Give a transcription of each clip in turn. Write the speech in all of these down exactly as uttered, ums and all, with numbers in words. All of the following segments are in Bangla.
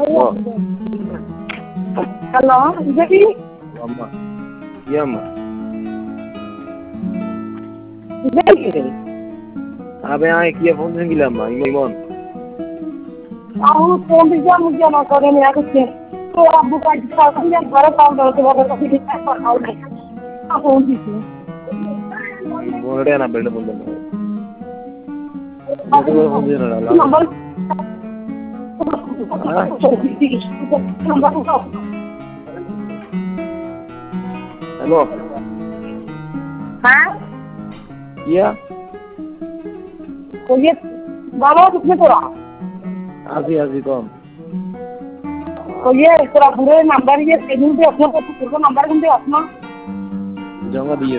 হ্যালো দিদি আম্মা কি আম্মা আবে আয় কি ফোন দিলাম মা ইমন আহু ফোন দিয়ে মুঝে না করে নিয়ে আসছে তো আব্বু কাজ করে ঘরে কাম করতে বড় কাছে দিতে পারও না ফোন দিছে মোড়ে না বেলে বললো নম্বর हेलो हाँ किया तो ये बाबा कितने तोड़ा आजी आजी कौन तो ये तेरा पूरे नंबर ये सेविंग पे अपना को पूरा नंबर कौन दे अपना जाऊंगा दिए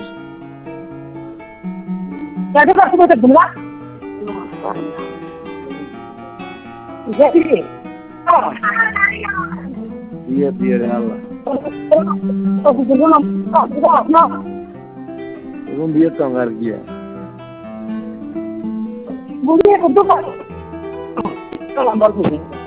कैसे कर सकते हो बुला जैसे दिए दिए रे अल्लाह तो पूरा नंबर अपना तुम दिए तो अंगार किया बोलिए तो नंबर पूछे